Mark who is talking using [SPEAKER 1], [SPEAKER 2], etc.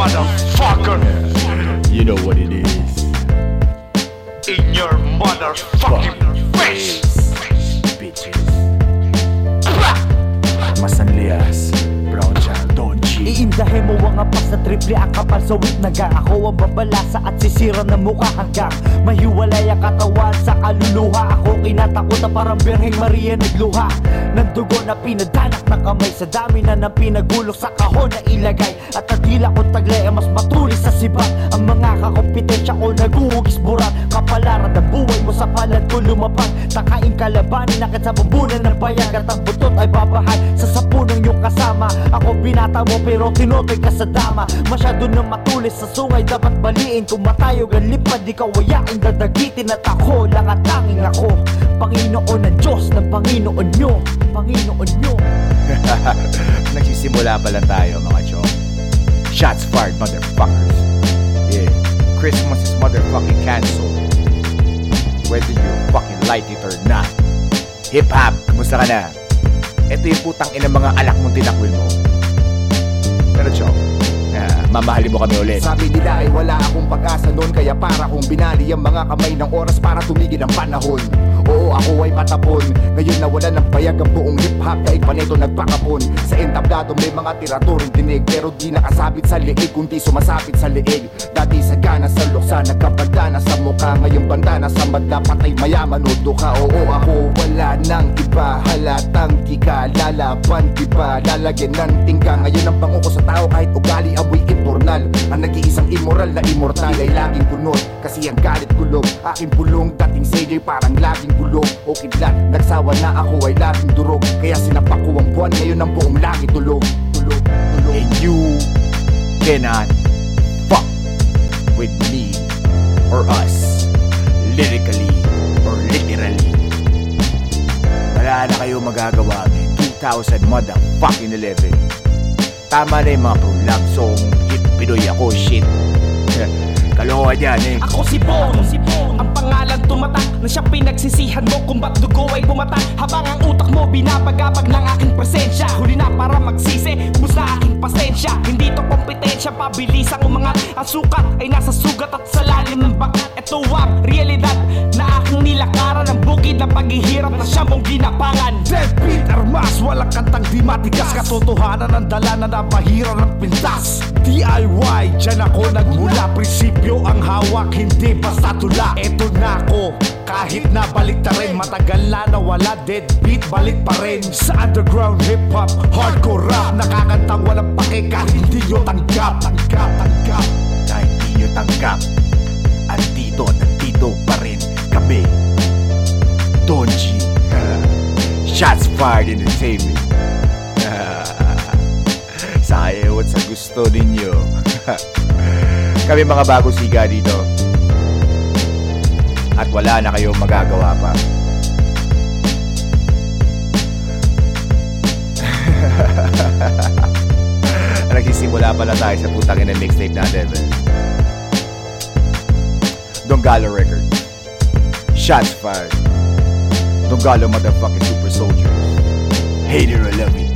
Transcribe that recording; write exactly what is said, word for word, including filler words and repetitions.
[SPEAKER 1] motherfucker.
[SPEAKER 2] You know what it is.
[SPEAKER 1] In your motherfucking face.
[SPEAKER 2] Bitches. Masanlias, Brown Child, Don G.
[SPEAKER 3] Iindahin mo ang apas na triple ang kapal sa wit naga. Ako ang babalasa at sisira ng mukha hanggang mahiwalay ang katawan sa kaluluha. Ako kinatakot na parang Birheng Maria nagluha ng dugo na pinadanak ng kamay sa dami na ng pinagulok sa kahon na ilagay. At ang tila kong taglay ay mas matulis sa sibak. Ang mga kakompetensya ko naguhugis burak. Kapalaran ng buhay mo sa palad ko lumapag. Takaing kalabanin nakit sa bambunan ng bayag. At ang butot ay babahay sa sapunang iyong kasama. Ako binata mo pero tinutoy ka sa dama. Masyado na matulis sa sungay dapat baliin. Kung matayog ang lipad di ka wayain dadagitin. At ako lang at tanging ako Panginoon ng Diyos ng Panginoon nyo. Panginoon nyo.
[SPEAKER 2] Nagsisimula pa lang tayo mga chong. Shots fired motherfuckers. Yeah, Christmas is motherfucking cancelled. Whether you fucking like it or not. Hip hop, kamusta ka na? Ito yung putang ina mga alak mong tinakwil mo. Pero chong, uh, mamahalin mo kami ulit.
[SPEAKER 4] Sabi nila ay wala akong pag-asa noon. Kaya para kong binali ang mga kamay ng oras para tumigil ang panahon. Oo, ako ay patapon. Ngayon nawala ng bayag ang buong hip-hop. Kaig pa nito nagpakapon. Sa entablado may mga tiraturing dinig. Pero di nakasabit sa liig kundi sumasapit sa liig. Dati sa gana sa luksa nagkabandana sa mukha. Ngayon bandana sa madla patay mayaman o duka. Oo, ako wala nang iba. Halatang di ka lalaban diba? Lalagyan ng tingga. Ngayon ang bango ko sa tao kahit ugali amoy infernal. Ang nag-iisang immoral na immortal ay laging kunot. Kasi ang galit kulog. Aking bulong dating C J parang laging bulog o kidlat. Nagsawa na ako ay laging durog. Kaya sinapak ko ang buwan. Ngayon ang buong langit tulog. Tulog, tulog.
[SPEAKER 2] And you cannot fuck with me or us, lyrically or literally. Wala na kayo magagawa ngayon two thousand motherfucking eleven. Tama na yung mga pro-love song. Hit Pinoy ako shit. Kalokohan yan eh.
[SPEAKER 5] Ako si Bon, ang pangalan tumatak na siya pinagsisihan mo kung ba't dugo ay bumatak. Habang ang utak mo binabagabag ng aking presensya. Huli na para magsisi, ubus na aking pasensya. Hindi to kompetensya, pabilisan ang mga asukat ay nasa sugat at sa lalim ng bakat. Ito ang realidad na aking nilakaran. Ang bukid na paghihirap na siya mong ginapangan.
[SPEAKER 6] Deadbeat armas, walang kantang di matigas. Katotohanan ng dala na napahira ng pintas. D I Y, dyan ako nagmula. Prinsipyo ang hawak, hindi basta tula. Eto na ako, kahit na balik ta rin. Matagal na nawala, deadbeat, balik pa rin. Sa underground hip-hop, hardcore rap. Nakakantang walang pake kahit hindi nyo tanggap. Tanggap, tanggap.
[SPEAKER 2] Kahit hindi nyo tanggap, andito, nandito pa rin kami. Don G. Shots fired entertainment. Sayawat sa gusto ninyo. Kami mga bagong siga dito. At wala na kayong magagawa pa. Nagsisimula pala tayo sa putang ina mixtape natin. Donggalo record. Shots fired. Donggalo motherfucking super soldiers. Hate it or love it.